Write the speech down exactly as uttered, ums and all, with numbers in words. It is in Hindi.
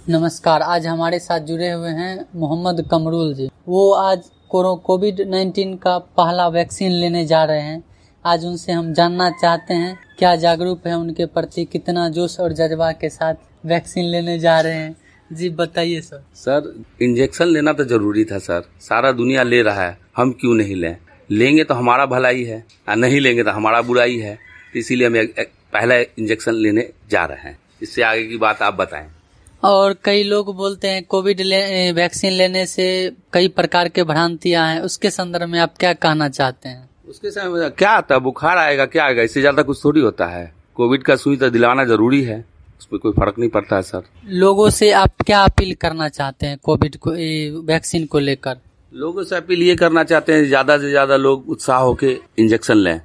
नमस्कार। आज हमारे साथ जुड़े हुए हैं मोहम्मद कमरुल जी। वो आज कोविड नाइन्टीन का पहला वैक्सीन लेने जा रहे हैं। आज उनसे हम जानना चाहते हैं क्या जागरूक है उनके प्रति, कितना जोश और जज्बा के साथ वैक्सीन लेने जा रहे हैं। जी बताइए सर। सर इंजेक्शन लेना तो जरूरी था सर, सारा दुनिया ले रहा है, हम क्यों नहीं लें? लेंगे तो हमारा भलाई है और नहीं लेंगे तो हमारा बुराई है। इसीलिए हम पहला इंजेक्शन लेने जा रहे हैं। इससे आगे की बात आप बताएं। और कई लोग बोलते हैं कोविड ले, वैक्सीन लेने से कई प्रकार के भ्रांतियां हैं, उसके संदर्भ में आप क्या कहना चाहते हैं? उसके समय क्या आता है, बुखार आएगा, क्या आएगा, इससे ज्यादा कुछ थोड़ी होता है। कोविड का सुई तो दिलाना जरूरी है, उसमें कोई फर्क नहीं पड़ता है सर। लोगों से आप क्या अपील करना चाहते हैं कोविड को वैक्सीन को लेकर? लोगों से अपील ये करना चाहते हैं ज्यादा से ज्यादा लोग उत्साह होके इंजेक्शन लें।